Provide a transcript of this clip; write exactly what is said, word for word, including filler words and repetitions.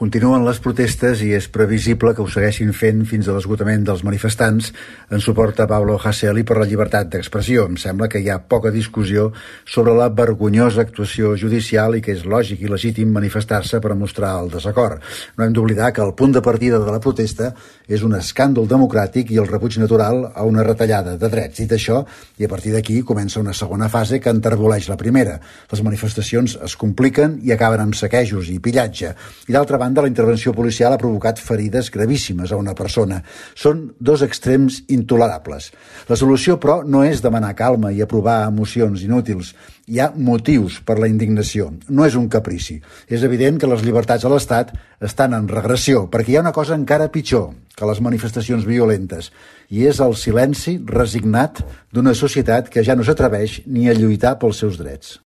Continuen les protestes i és previsible que ho segueixin fent fins a l'esgotament dels manifestants en suport a Pablo Hasél i per la llibertat d'expressió. Em sembla que hi ha poca discussió sobre la vergonyosa actuació judicial i que és lògic i legítim manifestar-se per mostrar el desacord. No hem d'oblidar que el punt de partida de la protesta és un escàndol democràtic i el rebuig natural a una retallada de drets. Dit això, i a partir d'aquí comença una segona fase que enterboleix la primera. Les manifestacions es compliquen i acaben amb saquejos i pillatge. I d'altra banda, la intervenció policial ha provocat ferides gravíssimes a una persona. Són dos extrems intolerables. La solució, però, no és demanar calma i aprovar emocions inútils. Hi ha motius per la indignació. No és un caprici. És evident que les llibertats a l'Estat estan en regressió, perquè hi ha una cosa encara pitjor que les manifestacions violentes, i és el silenci resignat d'una societat que ja no s'atreveix ni a lluitar pels seus drets.